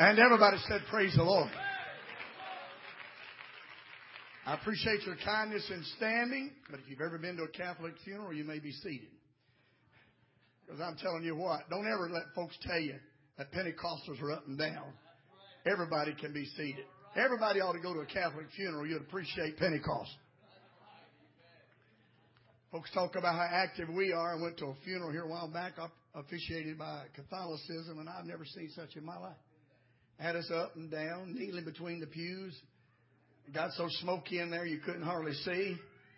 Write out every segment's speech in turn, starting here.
And everybody said, praise the Lord. I appreciate your kindness in standing, but if you've ever been to a Catholic funeral, you may be seated. Because I'm telling you what, don't ever let folks tell you that Pentecostals are up and down. Everybody can be seated. Everybody ought to go to a Catholic funeral. You'd appreciate Pentecost. Folks talk about how active we are. I went to a funeral here a while back, officiated by Catholicism, and I've never seen such in my life. Had us up and down, kneeling between the pews. It got so smoky in there you couldn't hardly see.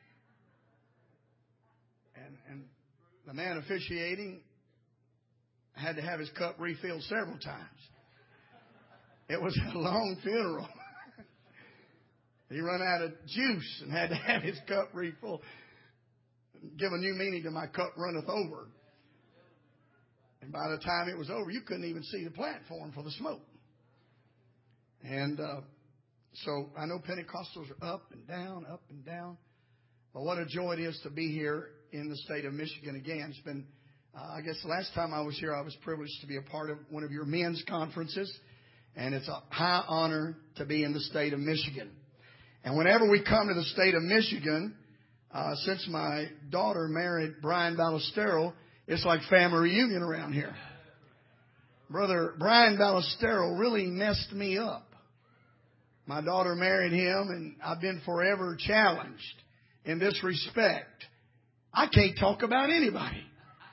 And the man officiating had to have his cup refilled several times. It was a long funeral. He run out of juice and had to have his cup refilled. Give a new meaning to my cup runneth over. And by the time it was over, you couldn't even see the platform for the smoke. And so I know Pentecostals are up and down, up and down. But what a joy it is to be here in the state of Michigan again. It's been, I guess the last time I was here, I was privileged to be a part of one of your men's conferences. And it's a high honor to be in the state of Michigan. And whenever we come to the state of Michigan, since my daughter married Brian Ballestero, it's like family reunion around here. Brother Brian Ballestero really messed me up. My daughter married him, and I've been forever challenged in this respect. I can't talk about anybody.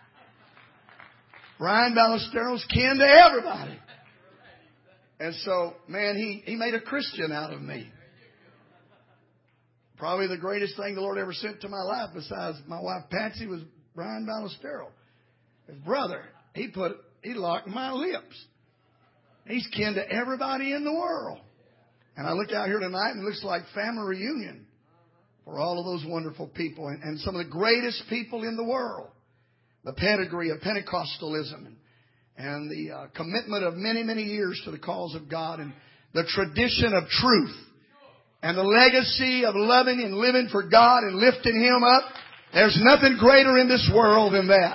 Brian Ballestero's kin to everybody. And so, man, he made a Christian out of me. Probably the greatest thing the Lord ever sent to my life besides my wife Patsy was Brian Ballestero. His brother, he locked my lips. He's kin to everybody in the world. And I look out here tonight and it looks like family reunion for all of those wonderful people and some of the greatest people in the world. The pedigree of Pentecostalism and the commitment of many, many years to the cause of God and the tradition of truth and the legacy of loving and living for God and lifting Him up. There's nothing greater in this world than that.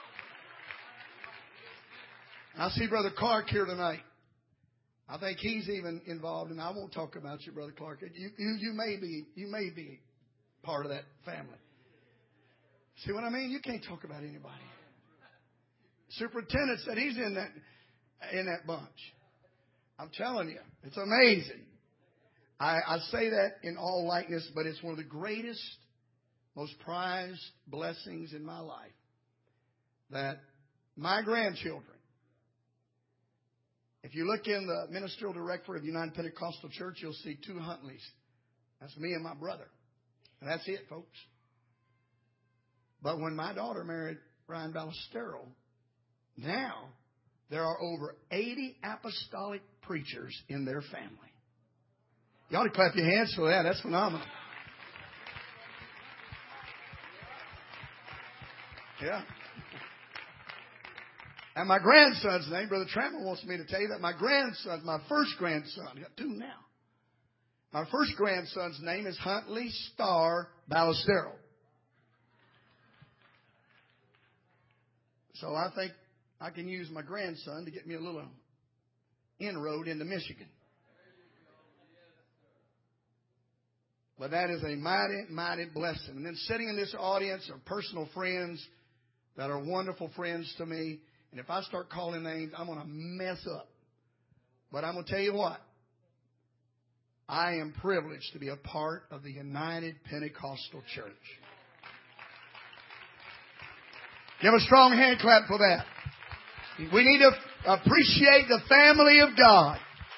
I see Brother Clark here tonight. I think he's even involved, and I won't talk about you, Brother Clark. You may be part of that family. See what I mean? You can't talk about anybody. Superintendent said he's in that bunch. I'm telling you, it's amazing. I say that in all lightness, but it's one of the greatest, most prized blessings in my life that my grandchildren. If you look in the ministerial directory of United Pentecostal Church, you'll see 2 Huntleys. That's me and my brother. And that's it, folks. But when my daughter married Brian Ballestero, now there are over 80 apostolic preachers in their family. You ought to clap your hands for that. That's phenomenal. Yeah. And my grandson's name, Brother Trammell wants me to tell you that my first grandson, I got 2 now. My first grandson's name is Huntley Starr Ballestero. So I think I can use my grandson to get me a little inroad into Michigan. But that is a mighty, mighty blessing. And then sitting in this audience are personal friends that are wonderful friends to me. And if I start calling names, I'm going to mess up. But I'm going to tell you what. I am privileged to be a part of the United Pentecostal Church. Give a strong hand clap for that. We need to appreciate the family of God.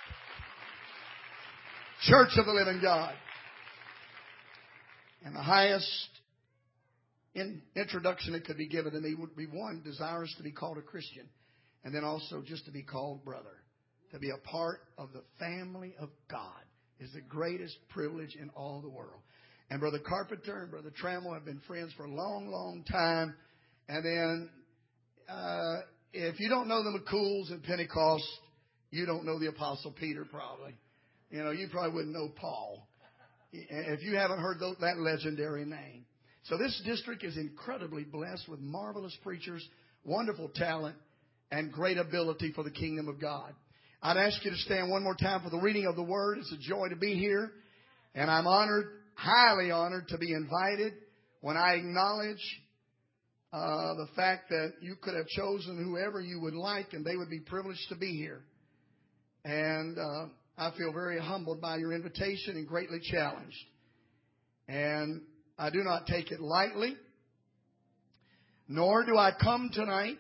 Church of the living God. And the highest introduction that could be given to me would be one, desirous to be called a Christian. And then also just to be called brother. To be a part of the family of God is the greatest privilege in all the world. And Brother Carpenter and Brother Trammell have been friends for a long, long time. And then if you don't know the McCools in Pentecost, you don't know the Apostle Peter probably. You probably wouldn't know Paul if you haven't heard that legendary name. So this district is incredibly blessed with marvelous preachers, wonderful talent, and great ability for the kingdom of God. I'd ask you to stand one more time for the reading of the Word. It's a joy to be here. And I'm honored, highly honored, to be invited when I acknowledge the fact that you could have chosen whoever you would like and they would be privileged to be here. And I feel very humbled by your invitation and greatly challenged. And I do not take it lightly, nor do I come tonight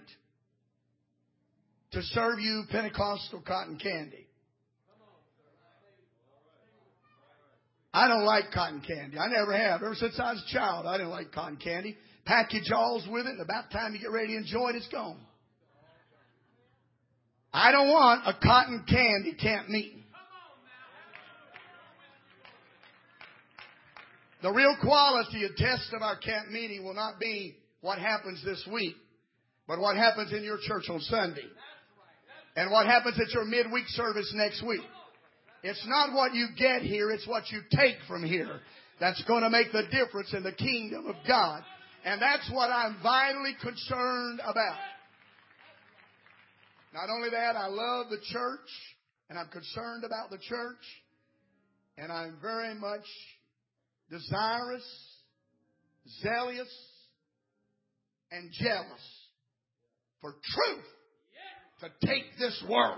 to serve you Pentecostal cotton candy. I don't like cotton candy. I never have. Ever since I was a child, I didn't like cotton candy. Package alls with it, and about the time you get ready to enjoy it, it's gone. I don't want a cotton candy camp meeting. The real quality and test of our camp meeting will not be what happens this week, but what happens in your church on Sunday. And what happens at your midweek service next week. It's not what you get here, it's what you take from here that's going to make the difference in the kingdom of God. And that's what I'm vitally concerned about. Not only that, I love the church, and I'm concerned about the church, and I'm very much desirous, zealous, and jealous for truth to take this world.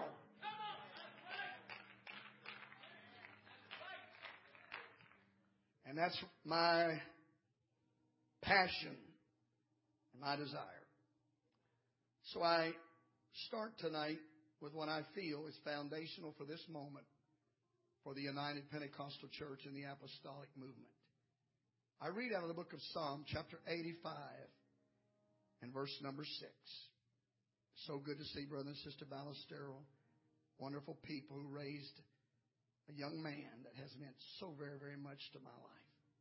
And that's my passion and my desire. So I start tonight with what I feel is foundational for this moment for the United Pentecostal Church and the Apostolic Movement. I read out of the book of Psalm, chapter 85, and verse number 6. So good to see Brother and Sister Ballestero, wonderful people who raised a young man that has meant so very, very much to my life.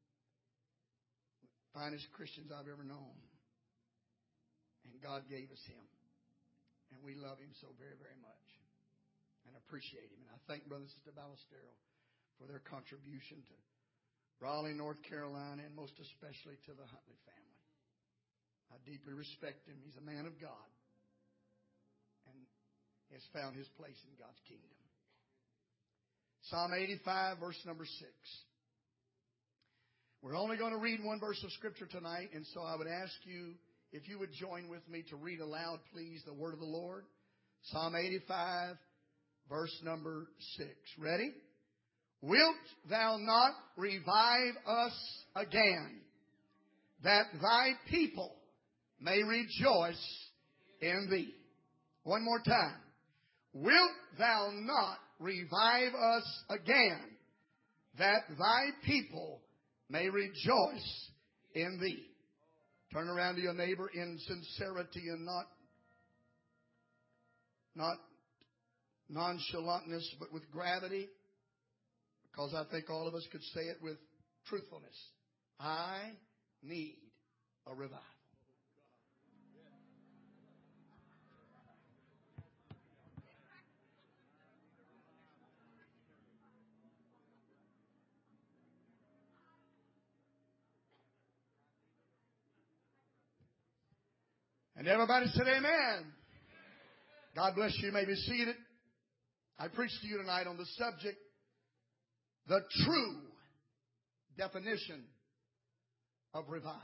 Finest Christians I've ever known. And God gave us him. And we love him so very, very much. And appreciate him. And I thank Brother and Sister Ballestero for their contribution to Raleigh, North Carolina, and most especially to the Huntley family. I deeply respect him. He's a man of God. And has found his place in God's kingdom. Psalm 85, verse number 6. We're only going to read one verse of Scripture tonight, and so I would ask you if you would join with me to read aloud, please, the word of the Lord. Psalm 85, verse number 6. Ready? Wilt thou not revive us again, that thy people may rejoice in thee? One more time. Wilt thou not revive us again, that thy people may rejoice in thee? Turn around to your neighbor in sincerity and not nonchalantness, but with gravity, because I think all of us could say it with truthfulness. I need a revival. And everybody said amen. God bless you. You may be seated. I preach to you tonight on the subject, the true definition of revival.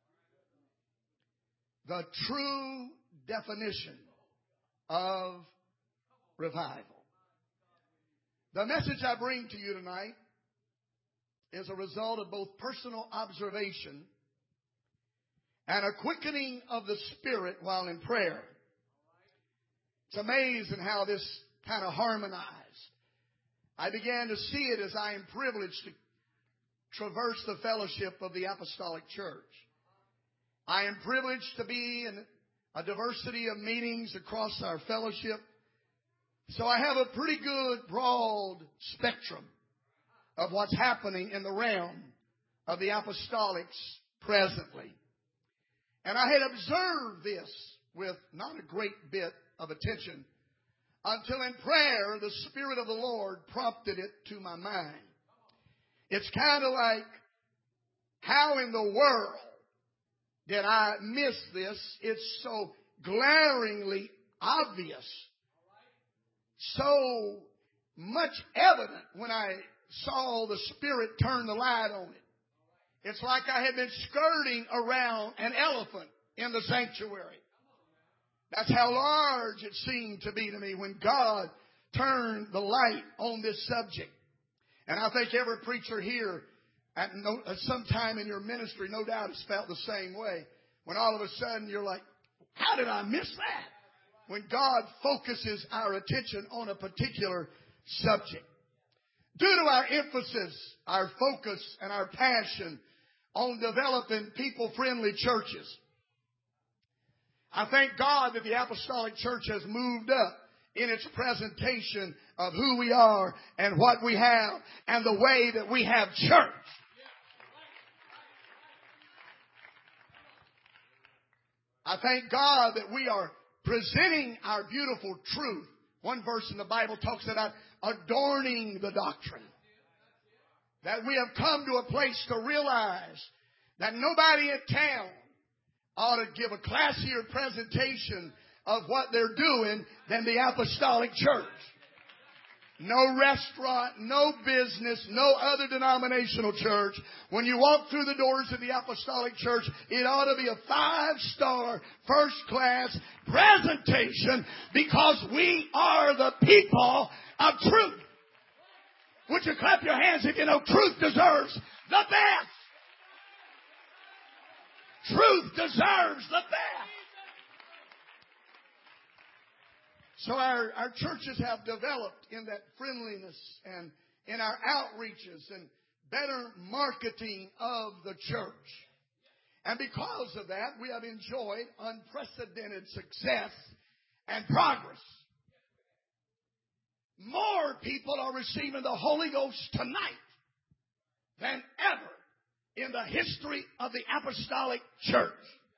The true definition of revival. The message I bring to you tonight is a result of both personal observation and a quickening of the Spirit while in prayer. It's amazing how this kind of harmonized. I began to see it as I am privileged to traverse the fellowship of the Apostolic Church. I am privileged to be in a diversity of meetings across our fellowship. So I have a pretty good broad spectrum of what's happening in the realm of the apostolics presently. And I had observed this with not a great bit of attention until in prayer the Spirit of the Lord prompted it to my mind. It's kind of like, how in the world did I miss this? It's so glaringly obvious so much evident when I saw the Spirit turn the light on it. It's like I had been skirting around an elephant in the sanctuary. That's how large it seemed to be to me when God turned the light on this subject. And I think every preacher here at some time in your ministry, no doubt, has felt the same way. When all of a sudden you're like, how did I miss that? When God focuses our attention on a particular subject. Due to our emphasis, our focus, and our passion on developing people-friendly churches, I thank God that the Apostolic Church has moved up in its presentation of who we are and what we have and the way that we have church. I thank God that we are presenting our beautiful truth. One verse in the Bible talks about adorning the doctrine. That we have come to a place to realize that nobody in town ought to give a classier presentation of what they're doing than the Apostolic Church. No restaurant, no business, no other denominational church. When you walk through the doors of the Apostolic Church, it ought to be a 5-star, first-class presentation because we are the people of truth. Would you clap your hands if you know truth deserves the best? Truth deserves the best. So our churches have developed in that friendliness and in our outreaches and better marketing of the church. And because of that, we have enjoyed unprecedented success and progress. More people are receiving the Holy Ghost tonight than ever in the history of the Apostolic Church.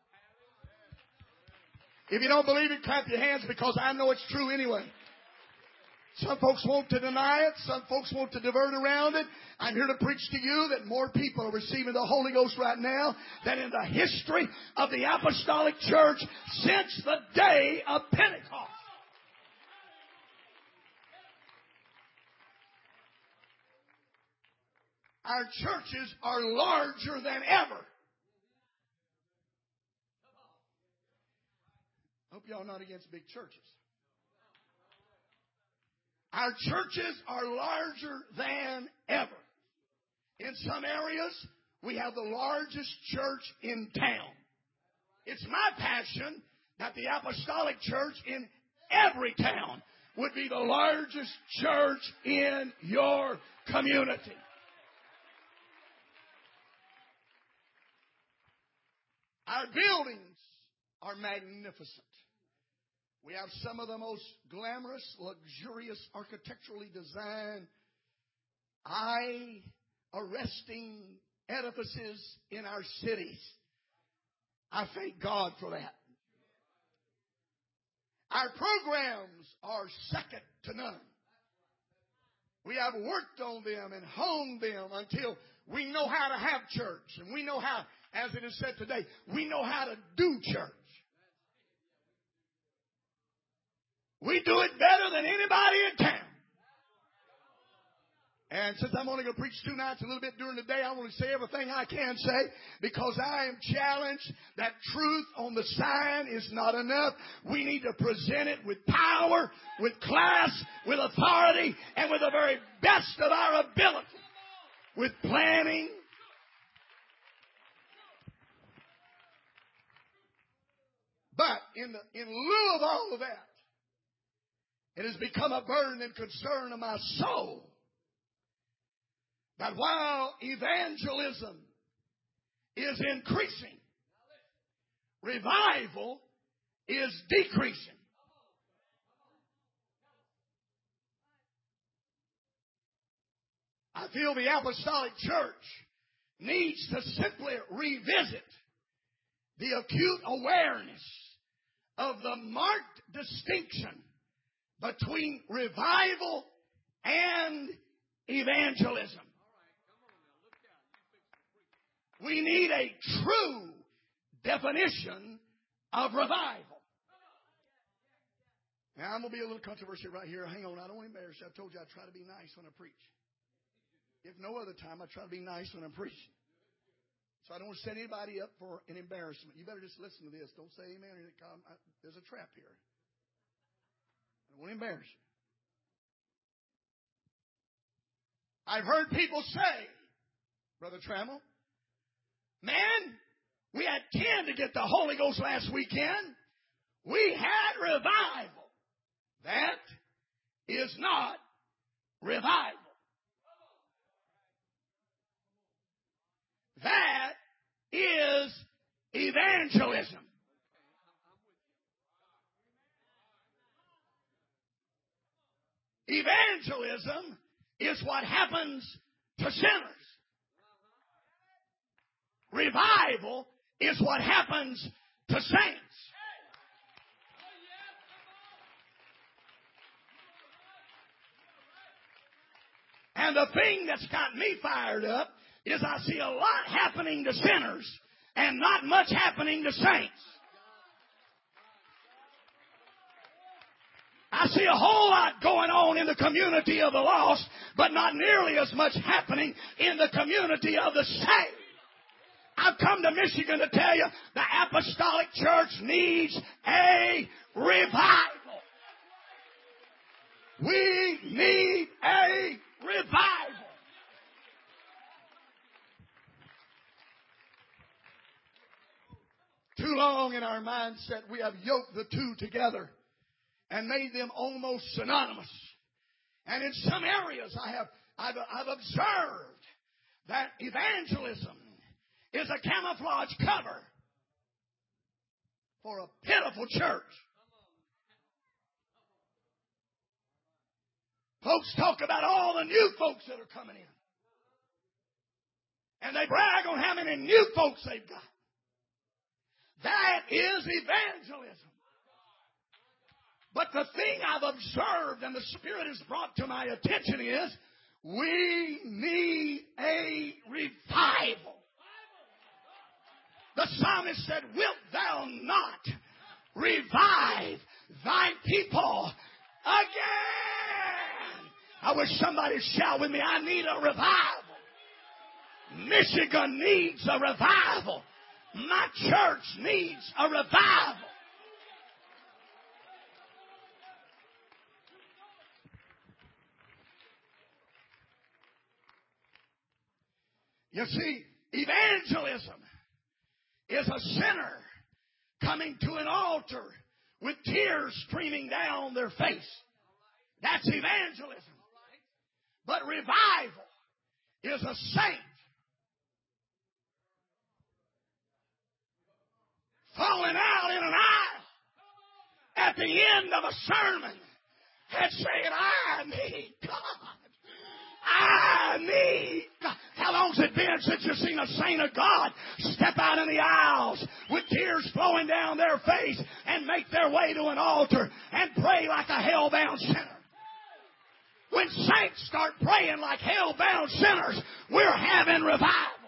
If you don't believe it, clap your hands because I know it's true anyway. Some folks want to deny it. Some folks want to divert around it. I'm here to preach to you that more people are receiving the Holy Ghost right now than in the history of the Apostolic Church since the day of Pentecost. Our churches are larger than ever. I hope y'all not against big churches. Our churches are larger than ever. In some areas, we have the largest church in town. It's my passion that the Apostolic Church in every town would be the largest church in your community. Our buildings are magnificent. We have some of the most glamorous, luxurious, architecturally designed, eye-arresting edifices in our cities. I thank God for that. Our programs are second to none. We have worked on them and honed them until we know how to have church. And we know how, as it is said today, we know how to do church. We do it better than anybody in town. And since I'm only going to preach 2 nights a little bit during the day, I want to say everything I can say because I am challenged that truth on the sign is not enough. We need to present it with power, with class, with authority, and with the very best of our ability. With planning. But in lieu of all of that, it has become a burden and concern of my soul that while evangelism is increasing, revival is decreasing. I feel the Apostolic Church needs to simply revisit the acute awareness of the marked distinction between revival and evangelism. We need a true definition of revival. Now, I'm going to be a little controversial right here. Hang on. I don't want to embarrass you. I told you I try to be nice when I preach. If no other time, I try to be nice when I'm preaching. So I don't want to set anybody up for an embarrassment. You better just listen to this. Don't say amen. There's a trap here. I don't want to embarrass you. I've heard people say, Brother Trammell, man, we had 10 to get the Holy Ghost last weekend. We had revival. That is not revival. That is evangelism. Evangelism is what happens to sinners. Revival is what happens to saints. And the thing that's got me fired up is I see a lot happening to sinners and not much happening to saints. I see a whole lot going on in the community of the lost, but not nearly as much happening in the community of the saved. I've come to Michigan to tell you the apostolic church needs a revival. We need a revival. Too long in our mindset we have yoked the two together and made them almost synonymous. And in some areas I've observed that evangelism is a camouflage cover for a pitiful church. Folks talk about all the new folks that are coming in. And they brag on how many new folks they've got. That is evangelism. But the thing I've observed and the Spirit has brought to my attention is we need a revival. The psalmist said, wilt thou not revive thy people again? I wish somebody would shout with me, I need a revival. Michigan needs a revival. My church needs a revival. You see, evangelism is a sinner coming to an altar with tears streaming down their face. That's evangelism. But revival is a saint falling out in an aisle at the end of a sermon and saying, I need God. I need God. How long's it been since you've seen a saint of God step out in the aisles with tears flowing down their face and make their way to an altar and pray like a hell-bound sinner? When saints start praying like hell-bound sinners, we're having revival.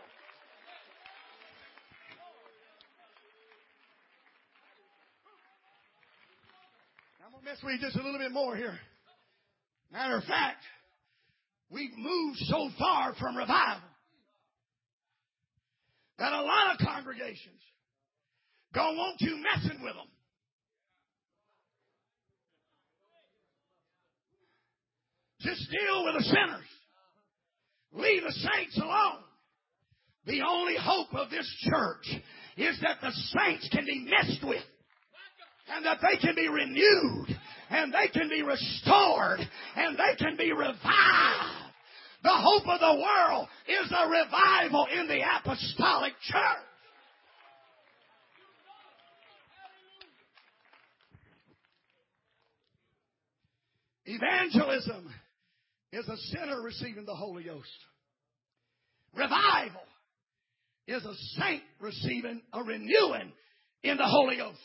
I'm going to mess with you just a little bit more here. Matter of fact, we've moved so far from revival that a lot of congregations don't want you messing with them. Just deal with the sinners. Leave the saints alone. The only hope of this church is that the saints can be messed with and that they can be renewed and they can be restored and they can be revived. The hope of the world is a revival in the apostolic church. Evangelism is a sinner receiving the Holy Ghost. Revival is a saint receiving a renewing in the Holy Ghost.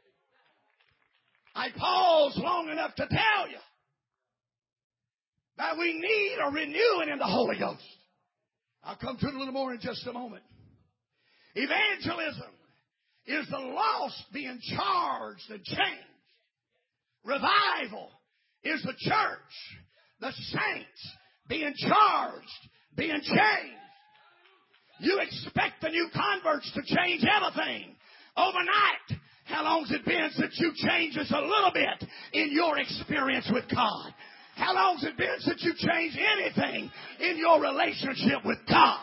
I pause long enough to tell you that we need a renewing in the Holy Ghost. I'll come to it a little more in just a moment. Evangelism is the lost being charged and changed. Revival Revival is the church, the saints being charged, being changed. You expect the new converts to change everything overnight. How long's it been since you changed just a little bit in your experience with God? How long's it been since you changed anything in your relationship with God?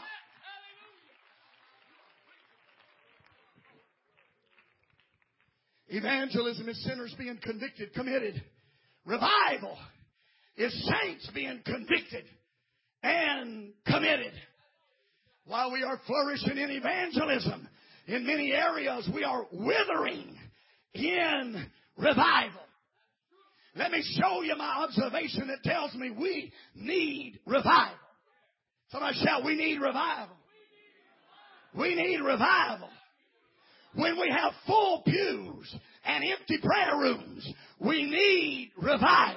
Evangelism is sinners being convicted, committed. Revival is saints being convicted and committed. While we are flourishing in evangelism, in many areas we are withering in revival. Let me show you my observation that tells me we need revival. Somebody shout, we need revival. We need revival. When we have full pews and empty prayer rooms, we need revival.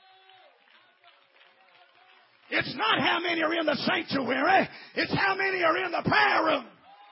It's not how many are in the sanctuary. It's how many are in the prayer room.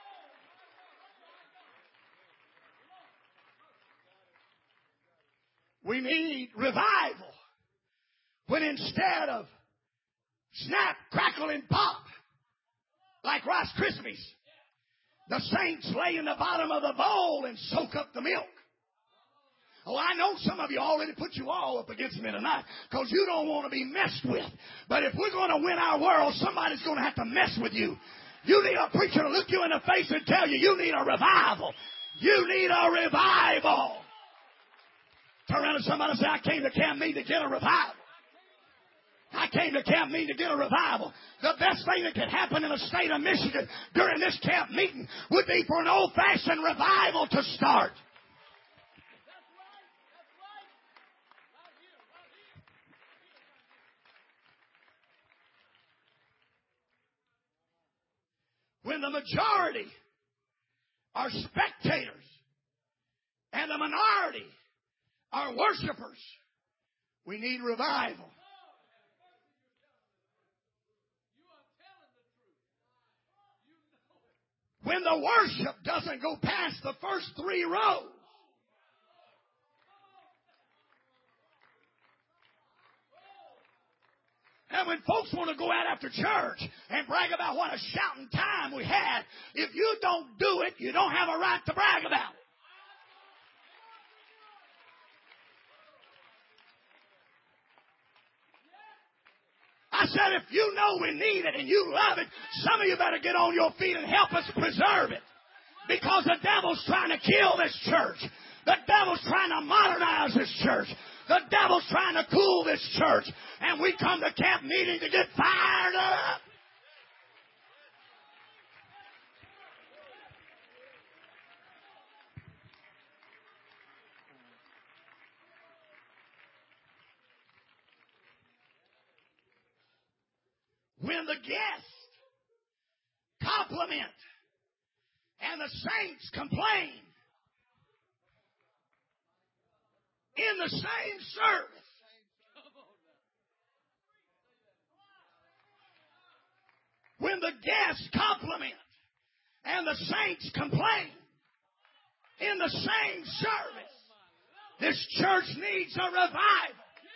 We need revival. When instead of snap, crackle, and pop, like Rice Krispies, the saints lay in the bottom of the bowl and soak up the milk. Oh, I know some of you already put you all up against me tonight because you don't want to be messed with. But if we're going to win our world, somebody's going to have to mess with you. You need a preacher to look you in the face and tell you need a revival. You need a revival. Turn around to somebody and say, I came to camp meeting to get a revival. I came to camp meeting to get a revival. The best thing that could happen in the state of Michigan during this camp meeting would be for an old-fashioned revival to start. When the majority are spectators and the minority are worshipers, we need revival. When the worship doesn't go past the first 3 rows, and when folks want to go out after church and brag about what a shouting time we had, if you don't do it, you don't have a right to brag about it. I said, if you know we need it and you love it, some of you better get on your feet and help us preserve it. Because the devil's trying to kill this church. The devil's trying to modernize this church. The devil's trying to cool this church. And we come to camp meeting to get fired up. When the guests compliment and the saints complain in the same service, when the guests compliment and the saints complain in the same service, this church needs a revival.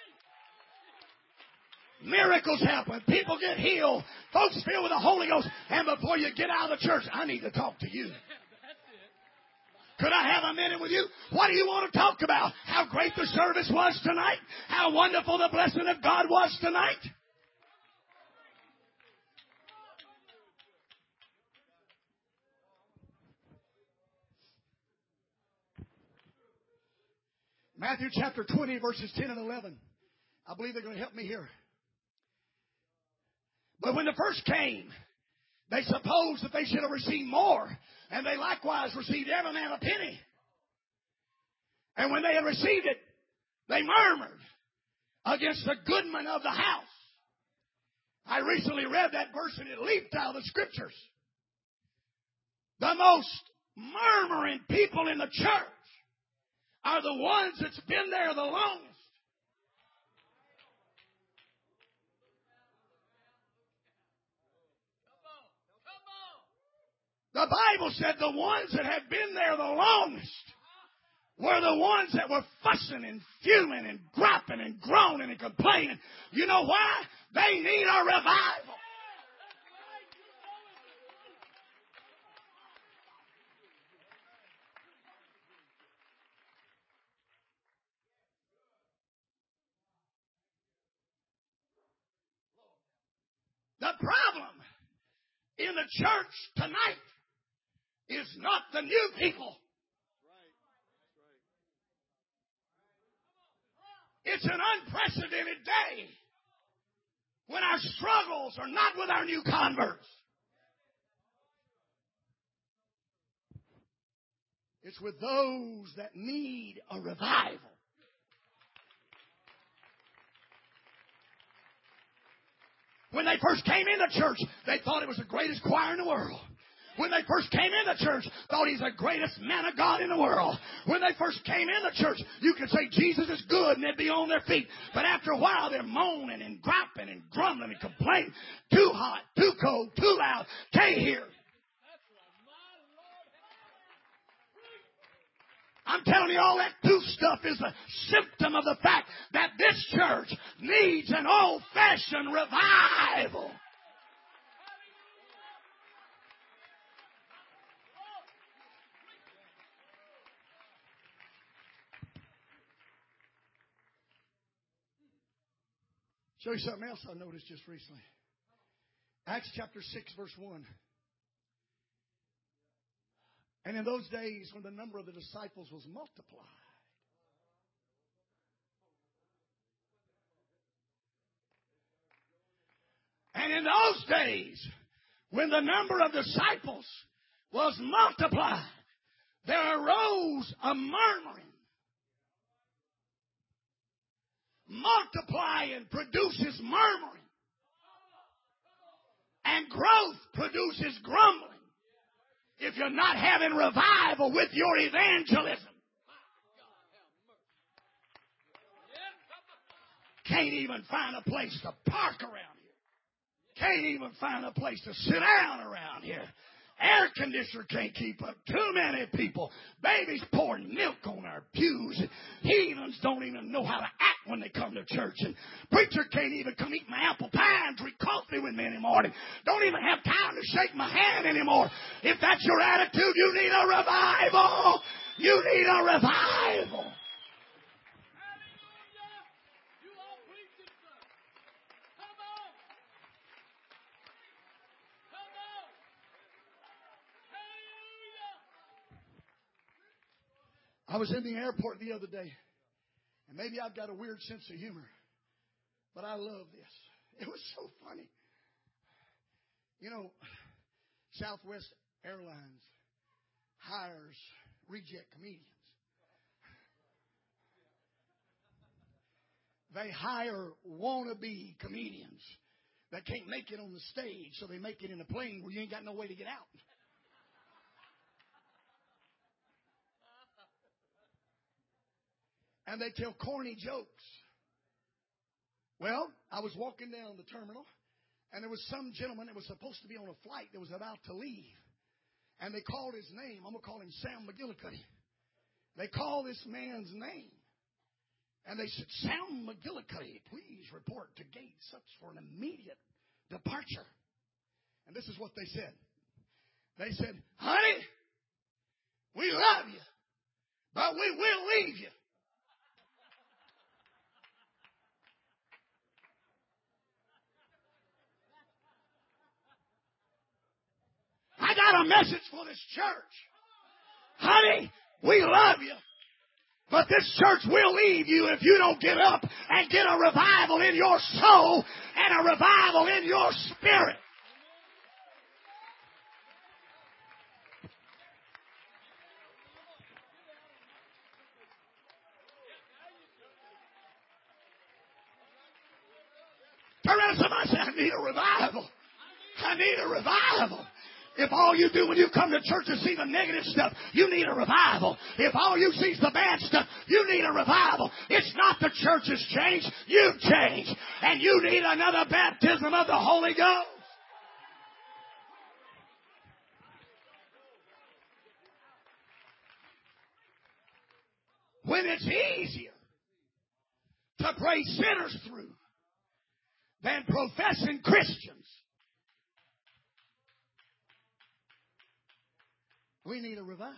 Miracles happen. People get healed. Folks filled with the Holy Ghost. And before you get out of the church, I need to talk to you. Could I have a minute with you? What do you want to talk about? How great the service was tonight? How wonderful the blessing of God was tonight? Matthew chapter 20, verses 10 and 11. I believe they're going to help me here. But when the first came, they supposed that they should have received more, and they likewise received every man a penny. And when they had received it, they murmured against the goodman of the house. I recently read that verse and it leaped out of the scriptures. The most murmuring people in the church are the ones that's been there the longest. The Bible said the ones that had been there the longest were the ones that were fussing and fuming and griping and complaining. You know why? They need a revival. The problem in the church tonight is not the new people. It's an unprecedented day when our struggles are not with our new converts. It's with those that need a revival. When they first came into church, they thought it was the greatest choir in the world. When they first came into church, thought he's the greatest man of God in the world. When they first came into church, you could say Jesus is good and they'd be on their feet. But after a while, they're moaning and griping and grumbling and complaining. Too hot, too cold, too loud, can't hear. I'm telling you, all that too stuff is a symptom of the fact that this church needs an old-fashioned revival. Show you something else I noticed just recently. Acts chapter 6, verse 1. And in those days, when the number of the disciples was multiplied, and in those days, when the number of disciples was multiplied, there arose a murmuring. Multiplying produces murmuring. And growth produces grumbling. If you're not having revival with your evangelism, can't even find a place to park around here. Can't even find a place to sit down around here. Air conditioner can't keep up. Too many people. Babies pouring milk on our pews. Heathens don't even know how to act when they come to church. And preacher can't even come eat my apple pie and drink coffee with me anymore. Don't even have time to shake my hand anymore. If that's your attitude, you need a revival. You need a revival. I was in the airport the other day, and maybe I've got a weird sense of humor, but I love this. It was so funny. You know, Southwest Airlines hires reject comedians. They hire wannabe comedians that can't make it on the stage, so they make it in a plane where you ain't got no way to get out. And they tell corny jokes. Well, I was walking down the terminal, and there was some gentleman that was supposed to be on a flight that was about to leave. And they called his name. I'm going to call him Sam McGillicuddy. They called this man's name. And they said, Sam McGillicuddy, please report to gate such for an immediate departure. And this is what they said. They said, honey, we love you, but we will leave you. I got a message for this church. Honey, we love you. But this church will leave you if you don't get up and get a revival in your soul and a revival in your spirit. Turn around to somebody and say, I need a revival. I need a revival. If all you do when you come to church is see the negative stuff, you need a revival. If all you see is the bad stuff, you need a revival. It's not the church's change. You've changed. And you need another baptism of the Holy Ghost. When it's easier to pray sinners through than professing Christians. We need a revival.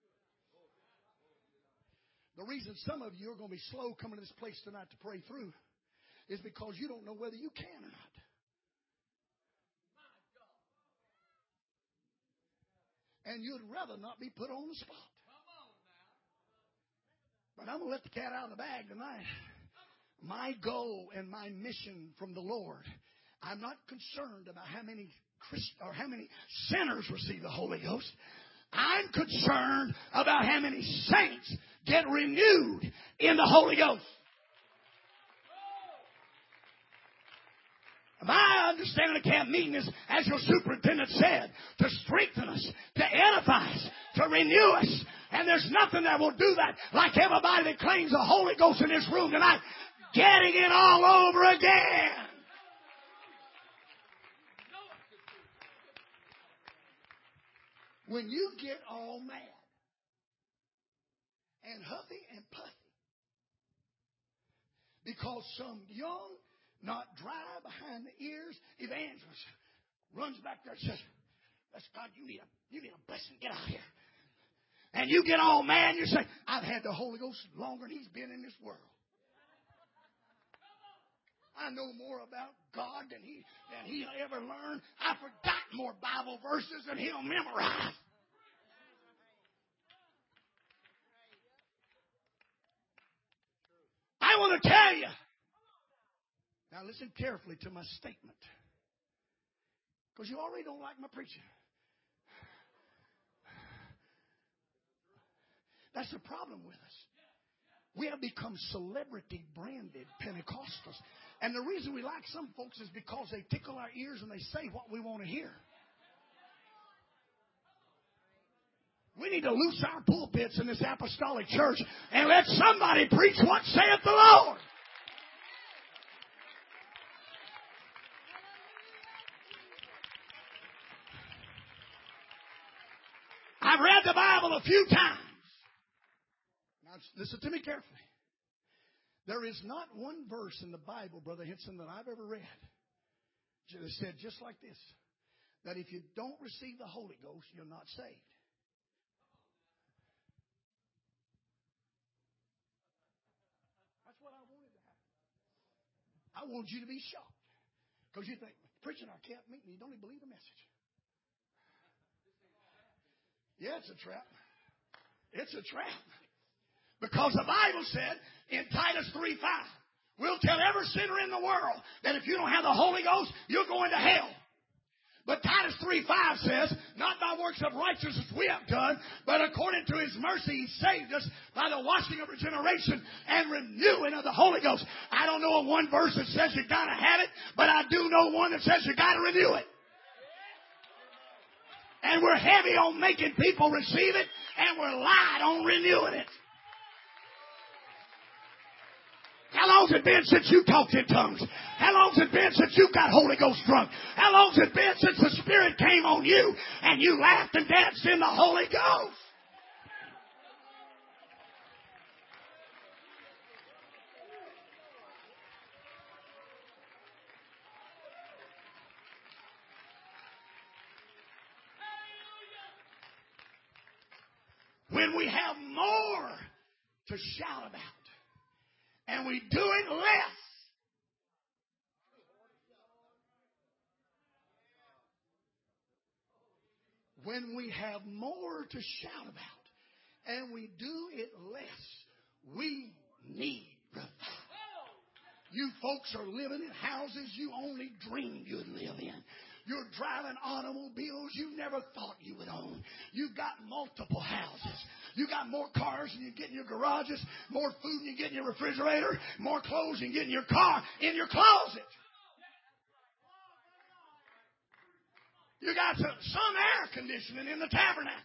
The reason some of you are going to be slow coming to this place tonight to pray through is because you don't know whether you can or not. And you'd rather not be put on the spot. But I'm going to let the cat out of the bag tonight. My goal and my mission from the Lord, I'm not concerned about how many sinners receive the Holy Ghost. I'm concerned about how many saints get renewed in the Holy Ghost. My understanding of camp meeting is, as your superintendent said, to strengthen us, to edify us, to renew us. And there's nothing that will do that like everybody that claims the Holy Ghost in this room tonight getting it all over again. When you get all mad and huffy and puffy because some young, not dry behind the ears evangelist runs back there and says, "That's God, you need a blessing. Get out of here." And you get all mad and you say, "I've had the Holy Ghost longer than he's been in this world. I know more about God than he'll ever learn. I forgot more Bible verses than he'll memorize." I want to tell you. Now listen carefully to my statement. Because you already don't like my preaching. That's the problem with us. We have become celebrity branded Pentecostals. And the reason we like some folks is because they tickle our ears and they say what we want to hear. We need to loose our pulpits in this apostolic church and let somebody preach what saith the Lord. I've read the Bible a few times. Now, listen to me carefully. There is not one verse in the Bible, Brother Henson, that I've ever read that said just like this, that if you don't receive the Holy Ghost, you're not saved. That's what I wanted to happen. I want you to be shocked. Because you think, preaching our camp meeting, you don't even believe the message. Yeah, it's a trap. It's a trap. Because the Bible said in Titus 3:5, we'll tell every sinner in the world that if you don't have the Holy Ghost, you're going to hell. But Titus 3:5 says, not by works of righteousness we have done, but according to His mercy He saved us by the washing of regeneration and renewing of the Holy Ghost. I don't know of one verse that says you got to have it, but I do know one that says you got to renew it. And we're heavy on making people receive it, and we're light on renewing it. How long's it been since you talked in tongues? How long's it been since you got Holy Ghost drunk? How long's it been since the Spirit came on you and you laughed and danced in the Holy Ghost? When we have more to shout about and we do it less, when we have more to shout about and we do it less, we need revival. You folks are living in houses you only dreamed you'd live in. You're driving automobiles you never thought you would own. You've got multiple houses. You got more cars than you get in your garages, more food than you get in your refrigerator, more clothes than you get in your car, in your closet. You got some air conditioning in the tabernacle.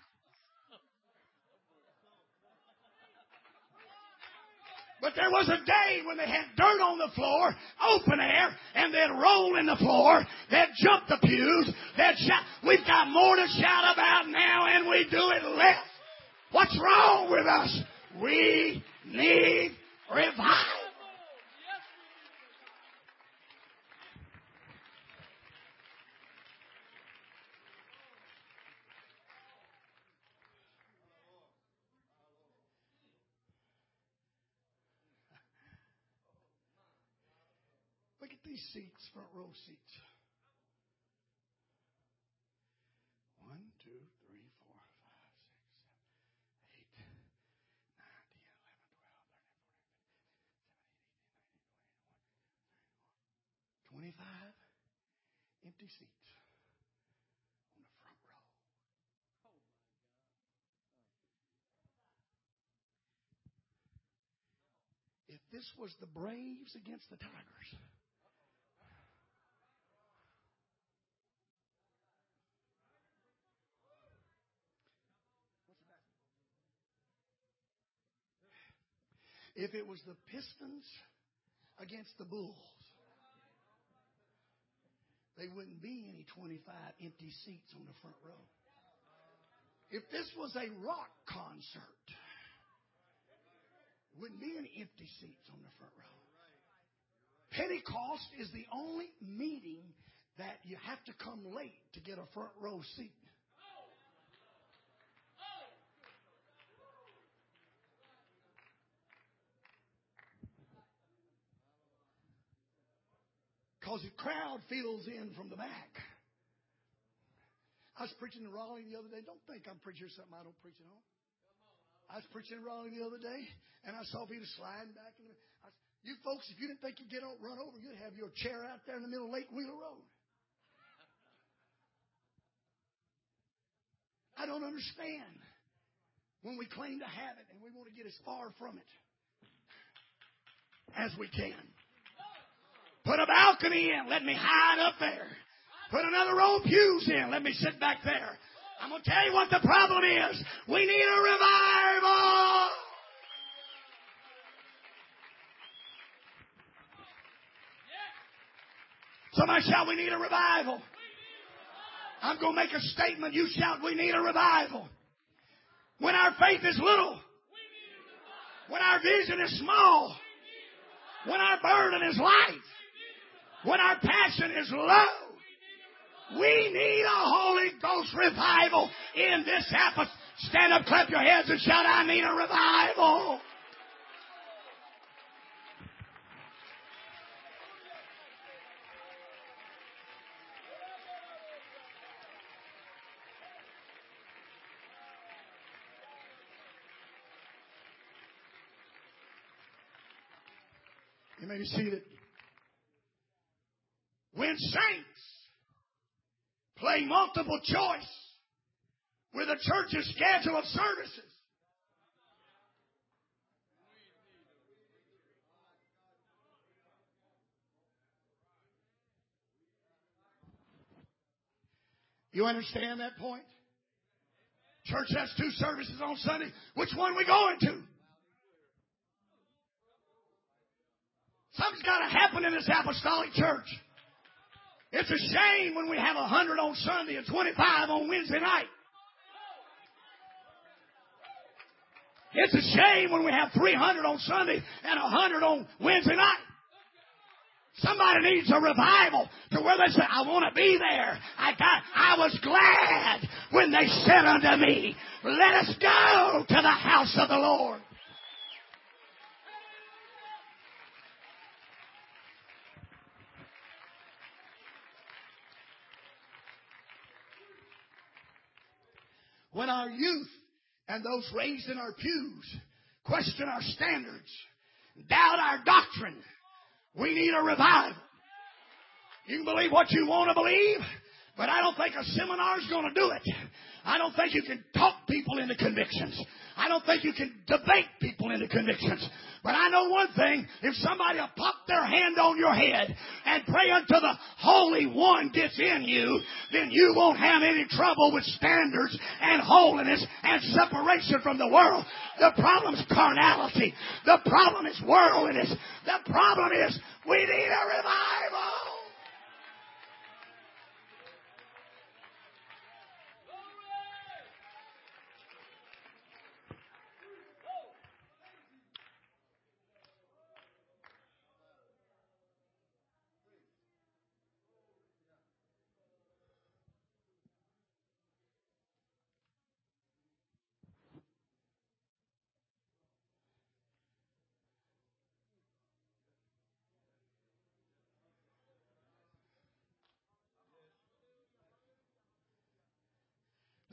But there was a day when they had dirt on the floor, open air, and they'd roll in the floor. They'd jump the pews. They'd shout. We've got more to shout about now, and we do it less. What's wrong with us? We need revival. empty seats, front row seats. 1, 2, 3, 4, 5, 6, 7, 8, 9, 10, 11, 12, 13, 14, 15, 16, 17, 18, 19, 20, 25 empty seats on the front row. If this was the Braves against the Tigers, if it was the Pistons against the Bulls, there wouldn't be any 25 empty seats on the front row. If this was a rock concert, there wouldn't be any empty seats on the front row. Pentecost is the only meeting that you have to come late to get a front row seat. Because the crowd fills in from the back. I was preaching in Raleigh the other day. Don't think I'm preaching something I don't preach at home. I was preaching in Raleigh the other day, and I saw people sliding back. You folks, if you didn't think you'd get run over, you'd have your chair out there in the middle of Lake Wheeler Road. I don't understand when we claim to have it and we want to get as far from it as we can. Put a balcony in. Let me hide up there. Put another row of pews in. Let me sit back there. I'm going to tell you what the problem is. We need a revival. Somebody shout, we need a revival. I'm going to make a statement. You shout, we need a revival. When our faith is little, when our vision is small, when our burden is light, when our passion is low, we need a Holy Ghost revival in this atmosphere. Stand up, clap your hands, and shout, I need a revival. You may be seated. When saints play multiple choice with a church's schedule of services, you understand that point? Church has 2 services on Sunday. Which one are we going to? Something's got to happen in this apostolic church. It's a shame when we have 100 on Sunday and 25 on Wednesday night. It's a shame when we have 300 on Sunday and 100 on Wednesday night. Somebody needs a revival to where they say, I want to be there. I was glad when they said unto me, let us go to the house of the Lord. When our youth and those raised in our pews question our standards, doubt our doctrine, we need a revival. You can believe what you want to believe, but I don't think a seminar is going to do it. I don't think you can talk people into convictions. I don't think you can debate people into convictions. But I know one thing, if somebody will pop their hand on your head and pray until the Holy One gets in you, then you won't have any trouble with standards and holiness and separation from the world. The problem is carnality. The problem is worldliness. The problem is we need a revival.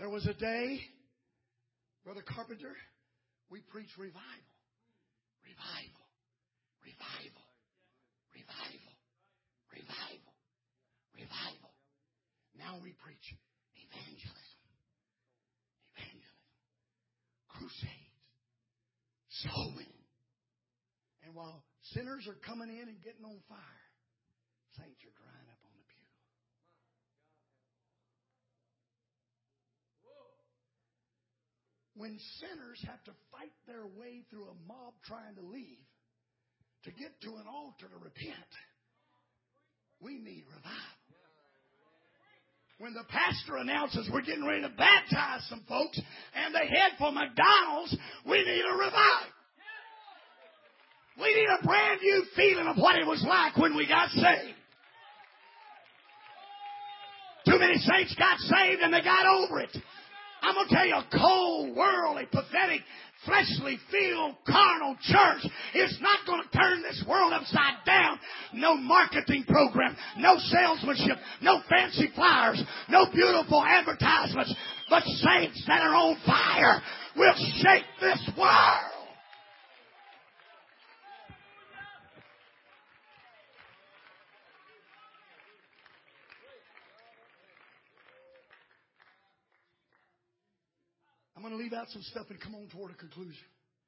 There was a day, Brother Carpenter, we preached revival. Revival. Revival. Revival. Revival. Revival. Now we preach evangelism. Evangelism. Crusades. Soul winning. And while sinners are coming in and getting on fire, saints are drying up on the pew. When sinners have to fight their way through a mob trying to leave to get to an altar to repent, we need revival. When the pastor announces we're getting ready to baptize some folks and they head for McDonald's, we need a revival. We need a brand new feeling of what it was like when we got saved. Too many saints got saved and they got over it. I'm going to tell you, a cold, worldly, pathetic, fleshly filled, carnal church is not going to turn this world upside down. No marketing program, no salesmanship, no fancy flyers, no beautiful advertisements, but saints that are on fire will shake this world. I'm going to leave out some stuff and come on toward a conclusion.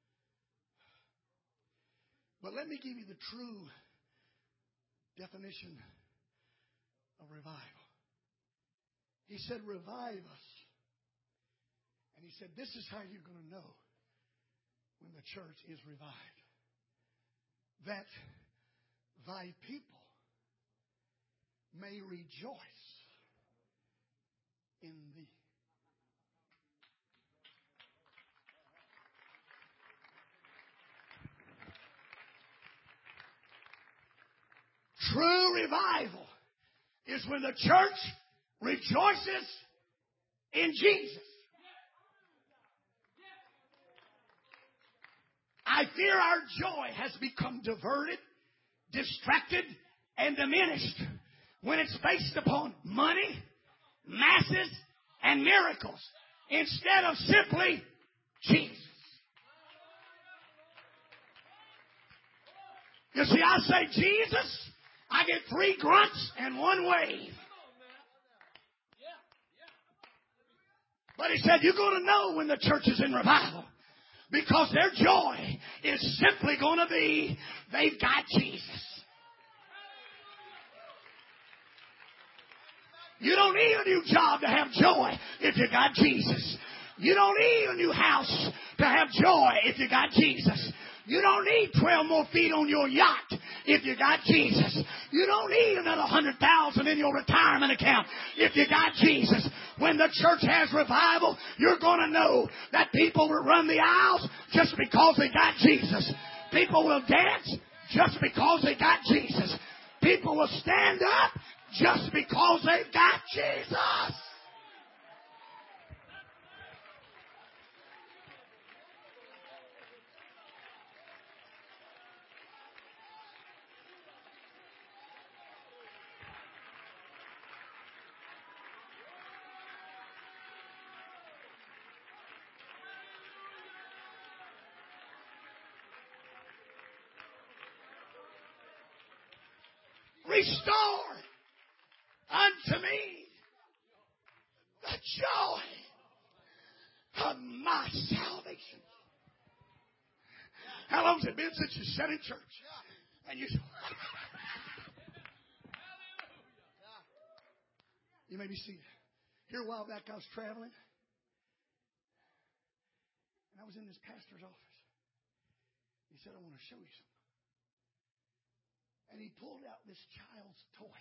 But let me give you the true definition of revival. He said, revive us. And he said, this is how you're going to know when the church is revived. That thy people may rejoice in thee. True revival is when the church rejoices in Jesus. I fear our joy has become diverted, distracted, and diminished when it's based upon money, masses, and miracles instead of simply Jesus. You see, I say Jesus, I get 3 grunts and 1 wave. But he said, you're going to know when the church is in revival. Because their joy is simply going to be, they've got Jesus. You don't need a new job to have joy if you got Jesus. You don't need a new house to have joy if you got Jesus. You don't need 12 more feet on your yacht if you got Jesus. You don't need another 100,000 in your retirement account if you got Jesus. When the church has revival, you're going to know that people will run the aisles just because they got Jesus. People will dance just because they got Jesus. People will stand up just because they've got Jesus. Restore unto me the joy of my salvation. How long has it been since you sat in church? And you may be seated. Here a while back I was traveling. And I was in this pastor's office. He said, I want to show you something. And he pulled out this child's toy.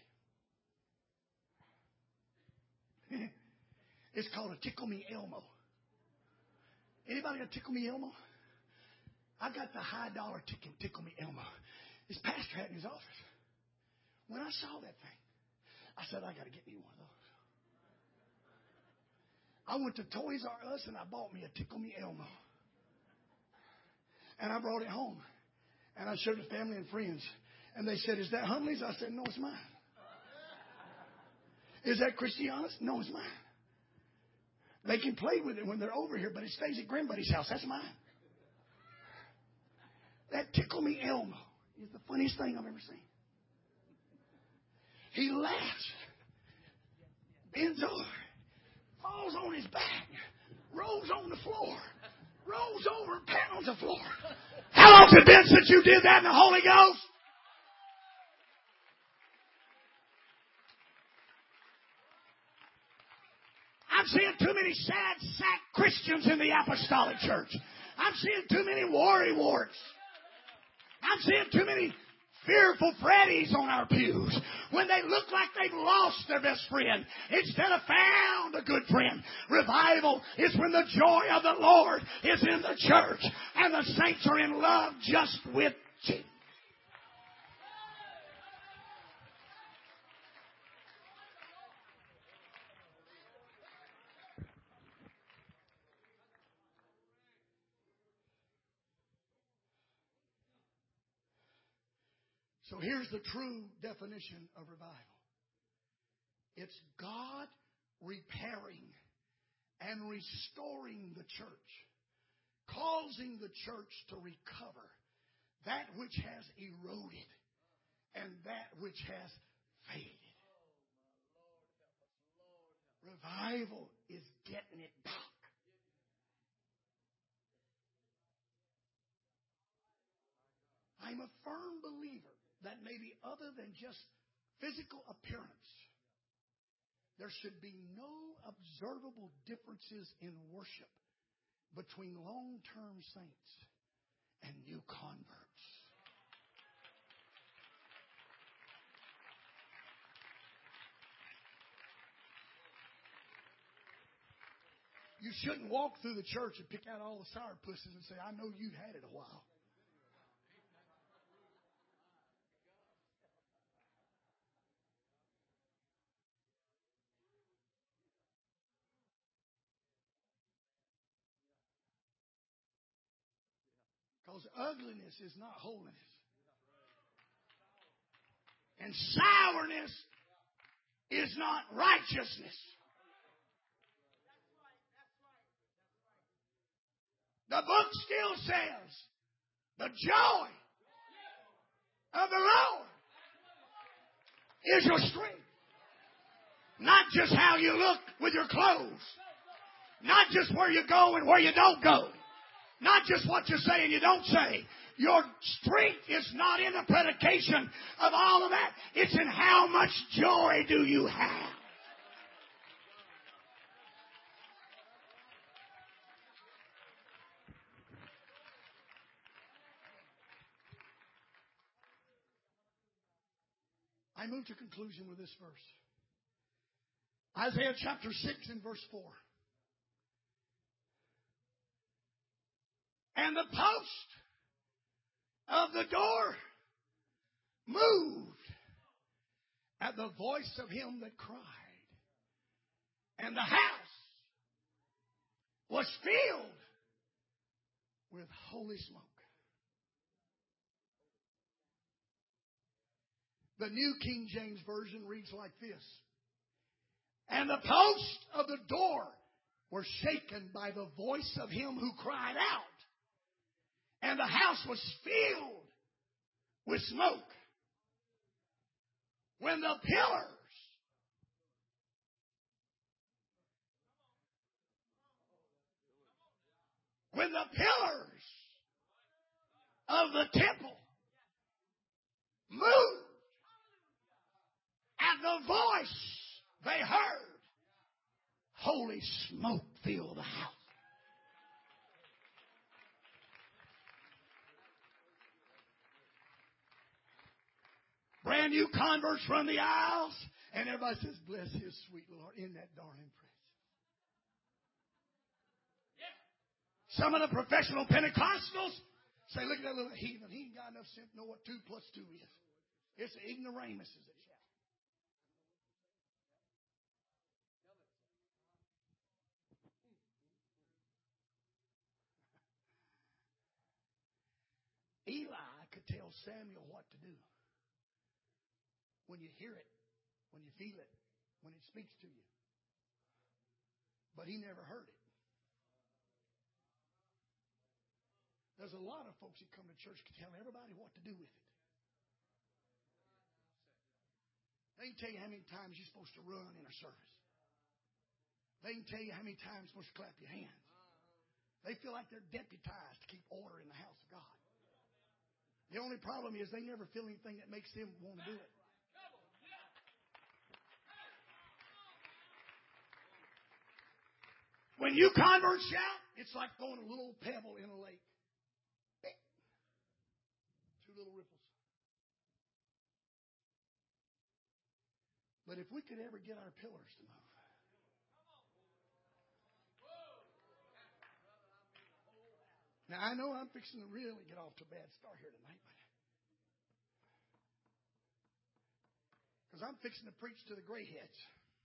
It's called a Tickle Me Elmo. Anybody got Tickle Me Elmo? I got the high dollar Tickle Me Elmo. This pastor had in his office. When I saw that thing, I said, I got to get me one of those. I went to Toys R Us and I bought me a Tickle Me Elmo. And I brought it home. And I showed the family and friends. And they said, is that Huntley's? I said, no, it's mine. Is that Christiana's? No, it's mine. They can play with it when they're over here, but it stays at Grandbuddy's house. That's mine. That Tickle Me Elmo is the funniest thing I've ever seen. He laughs, bends over, falls on his back, rolls on the floor, rolls over and pounds the floor. How long's it been since you did that in the Holy Ghost? I'm seeing too many sad sack Christians in the apostolic church. I'm seeing too many worrywarts. I'm seeing too many fearful Freddies on our pews when they look like they've lost their best friend instead of found a good friend. Revival is when the joy of the Lord is in the church and the saints are in love just with Jesus. So here's the true definition of revival. It's God repairing and restoring the church, causing the church to recover that which has eroded and that which has faded. Revival is getting it back. I'm a firm believer that maybe other than just physical appearance, there should be no observable differences in worship between long-term saints and new converts. You shouldn't walk through the church and pick out all the sourpusses and say, I know you've had it a while. Because ugliness is not holiness. And sourness is not righteousness. The book still says the joy of the Lord is your strength. Not just how you look with your clothes. Not just where you go and where you don't go. Not just what you say and you don't say. Your strength is not in the predication of all of that. It's in how much joy do you have. I move to conclusion with this verse. Isaiah chapter 6 and verse 4. And the post of the door moved at the voice of him that cried. And the house was filled with holy smoke. The New King James Version reads like this. And the posts of the door were shaken by the voice of him who cried out. And the house was filled with smoke. When the pillars of the temple moved at the voice they heard, holy smoke filled the house. Brand new converts run the aisles, and everybody says, bless his sweet Lord in that darling praise. Some of the professional Pentecostals say, look at that little heathen. He ain't got enough sense to know what 2 plus 2 is. It's the ignoramuses that shout. Eli could tell Samuel what to do. When you hear it, when you feel it, when it speaks to you. But he never heard it. There's a lot of folks that come to church can tell everybody what to do with it. They can tell you how many times you're supposed to run in a service. They can tell you how many times you're supposed to clap your hands. They feel like they're deputized to keep order in the house of God. The only problem is they never feel anything that makes them want to do it. When you converts shout, it's like throwing a little pebble in a lake. Two little ripples. But if we could ever get our pillars to move. Now, I know I'm fixing to really get off to a bad start here tonight. Because I'm fixing to preach to the gray heads.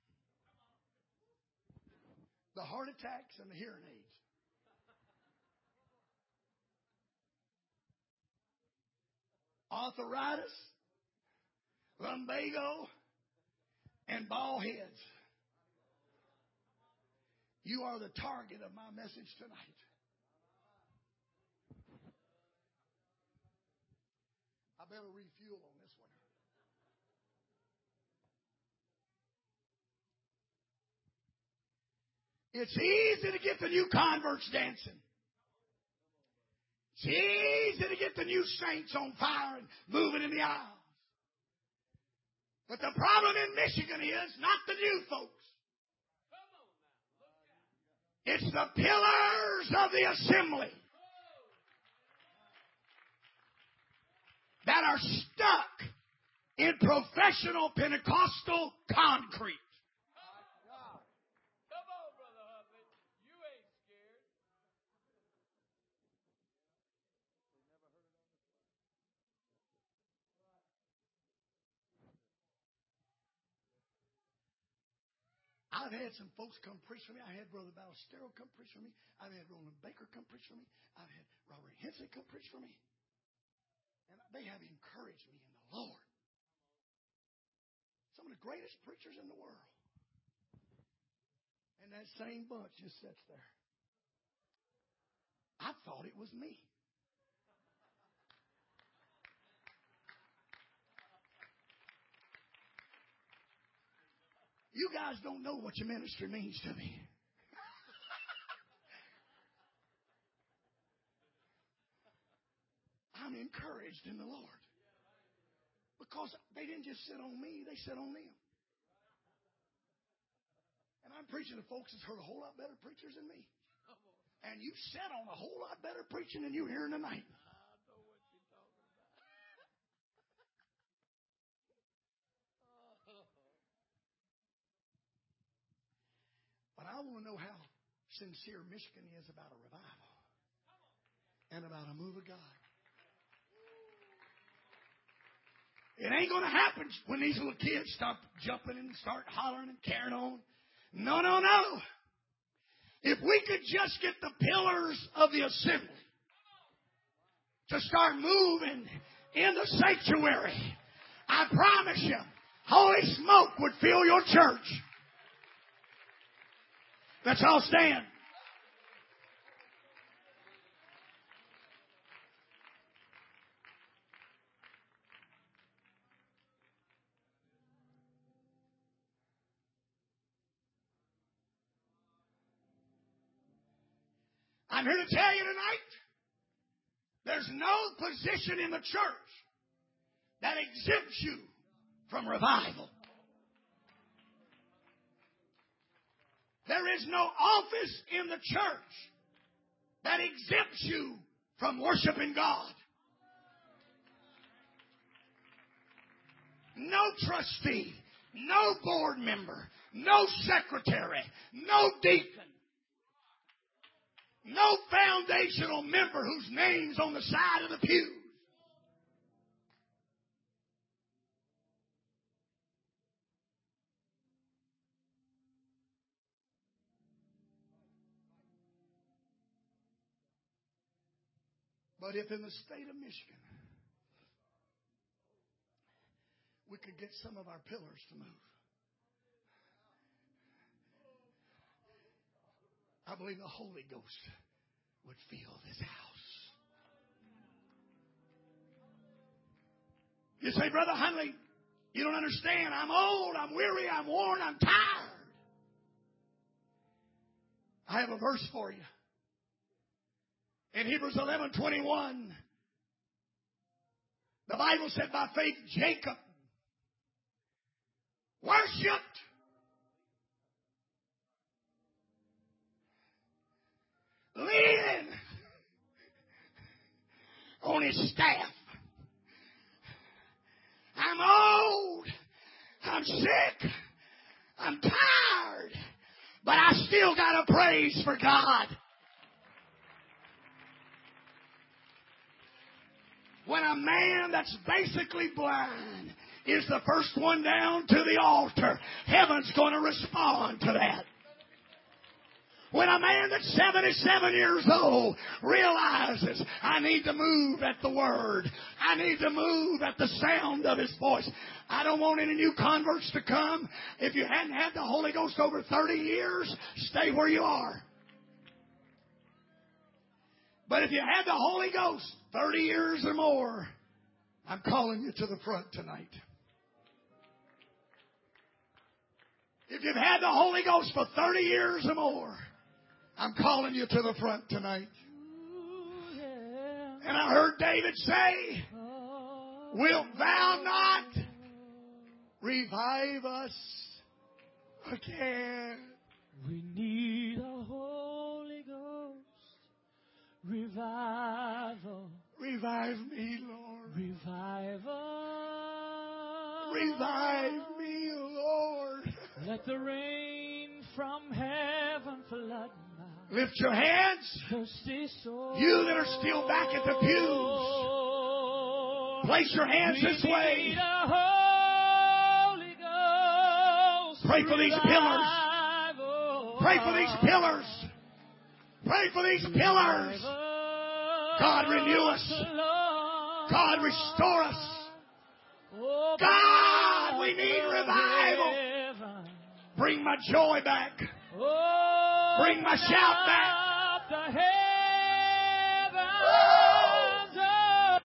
The heart attacks and the hearing aids. Arthritis, lumbago, and bald heads. You are the target of my message tonight. I better refuel on this one. It's easy to get the new converts dancing. It's easy to get the new saints on fire and moving in the aisles. But the problem in Michigan is not the new folks. It's the pillars of the assembly that are stuck in professional Pentecostal concrete. Come on, Brother Huffman. You ain't scared. I've had some folks come preach for me. I had Brother Ballestero come preach for me. I've had Roland Baker come preach for me. I've had Robert Henson come preach for me. And they have encouraged me in the Lord. Some of the greatest preachers in the world. And that same bunch just sits there. I thought it was me. You guys don't know what your ministry means to me. I'm encouraged in the Lord. Because they didn't just sit on me, they sit on them. And I'm preaching to folks that's heard a whole lot better preachers than me. And you sat on a whole lot better preaching than you're hearing tonight. I know what you're talking about. But I want to know how sincere Michigan is about a revival and about a move of God. It ain't going to happen when these little kids stop jumping and start hollering and carrying on. No, no, no. If we could just get the pillars of the assembly to start moving in the sanctuary, I promise you, holy smoke would fill your church. Let's all stand. I'm here to tell you tonight, there's no position in the church that exempts you from revival. There is no office in the church that exempts you from worshiping God. No trustee, no board member, no secretary, no deacon, no foundational member whose name's on the side of the pews. But if in the state of Michigan we could get some of our pillars to move, I believe the Holy Ghost would fill this house. You say, Brother Huntley, you don't understand. I'm old, I'm weary, I'm worn, I'm tired. I have a verse for you. In Hebrews 11:21, the Bible said, by faith Jacob worshipped leaning on his staff. I'm old, I'm sick, I'm tired, but I still got a praise for God. When a man that's basically blind is the first one down to the altar, heaven's going to respond to that. When a man that's 77 years old realizes, I need to move at the word. I need to move at the sound of his voice. I don't want any new converts to come. If you hadn't had the Holy Ghost over 30 years, stay where you are. But if you had the Holy Ghost 30 years or more, I'm calling you to the front tonight. If you've had the Holy Ghost for 30 years or more, I'm calling you to the front tonight. And I heard David say, wilt thou not revive us again? We need a Holy Ghost revival. Revive me, Lord. Revival. Revive me, Lord. Let the rain from heaven flood. Lift your hands. You that are still back at the pews, place your hands this way. Pray for these pillars. Pray for these pillars. Pray for these pillars. God, renew us. God, restore us. God, we need revival. Bring my joy back. Bring my shout back.